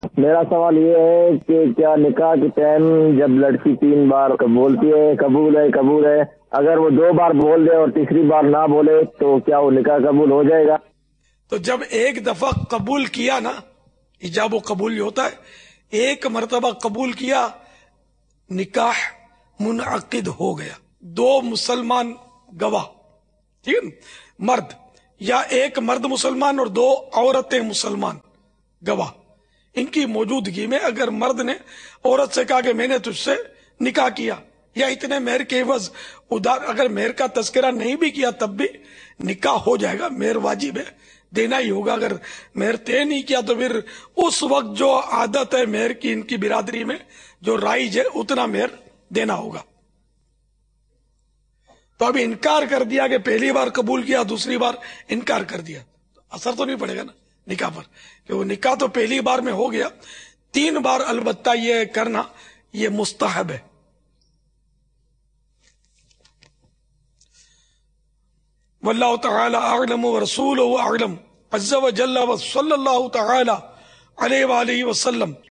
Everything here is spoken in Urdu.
میرا سوال یہ ہے کہ کیا نکاح کے ٹائم جب لڑکی 3 بار بولتی ہے قبول ہے قبول ہے، اگر وہ 2 بار بول دے اور تیسری بار نہ بولے تو کیا وہ نکاح قبول ہو جائے گا؟ تو جب ایک دفعہ قبول کیا نا، ایجاب و قبول یہ ہوتا ہے، ایک مرتبہ قبول کیا، نکاح منعقد ہو گیا۔ 2 مسلمان گواہ، ٹھیک ہے، مرد، یا ایک مرد مسلمان اور 2 عورتیں مسلمان گواہ، ان کی موجودگی میں اگر مرد نے عورت سے کہا کہ میں نے تجھ سے نکاح کیا، یا اتنے مہر کے عوض ادھار، اگر مہر کا تذکرہ نہیں بھی کیا تب بھی نکاح ہو جائے گا، مہر واجب ہے، دینا ہی ہوگا۔ اگر مہر طے نہیں کیا تو پھر اس وقت جو عادت ہے مہر کی ان کی برادری میں، جو رائج ہے، اتنا مہر دینا ہوگا۔ تو ابھی انکار کر دیا کہ پہلی بار قبول کیا، دوسری بار انکار کر دیا، اثر تو نہیں پڑے گا نا نکاح پر، کہ وہ نکاح تو پہلی بار میں ہو گیا، 3 بار البتہ یہ کرنا یہ مستحب ہے۔ واللہ تعالی اعلم ورسولہ اعلم عز وجل وصلی اللہ تعالی علیہ وآلہ وسلم۔